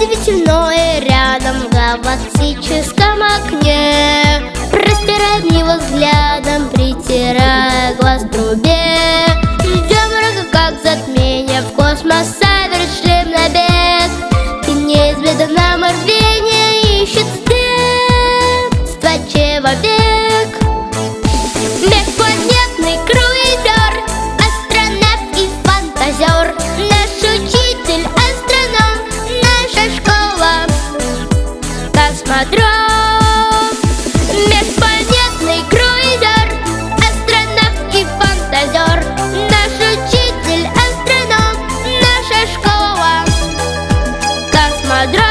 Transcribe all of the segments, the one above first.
удивительное рядом в галактическом окне. Простираем его взглядом, притирая глаз к трубе. Ждем врага, как затмение, в космос совершим набег. И неизведанное рвение ищет средства человек. Межпланетный круизер, астронавт и фантазер, наш учитель, астроном, наша школа, космодром. Межпланетный круизер, астронавт и фантазер, наш учитель, астроном, наша школа, космодром.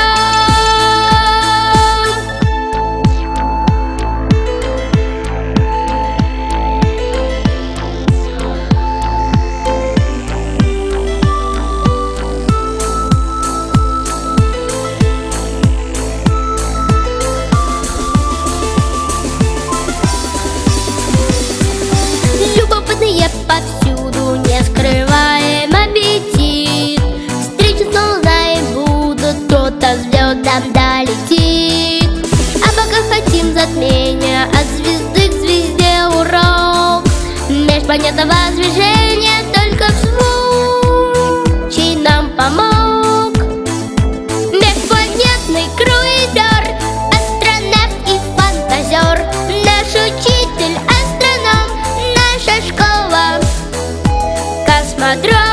Повсюду, не скрываем аппетит. Встречи снова и будут, кто-то звездам долетит. А пока хотим затмения, от звезды к звезде урок. Межпланетного движения только случай нам помог. Межпланетный круизер, астронавт и фантазер, наш учитель, астроном, наша школа, космодром.